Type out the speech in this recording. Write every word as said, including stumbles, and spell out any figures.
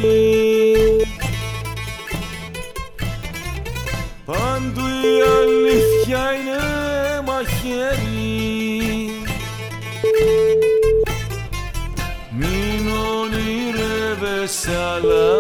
Παντού η αλήθεια είναι μαχαίρι. Μην ονειρεύεσαι άλλα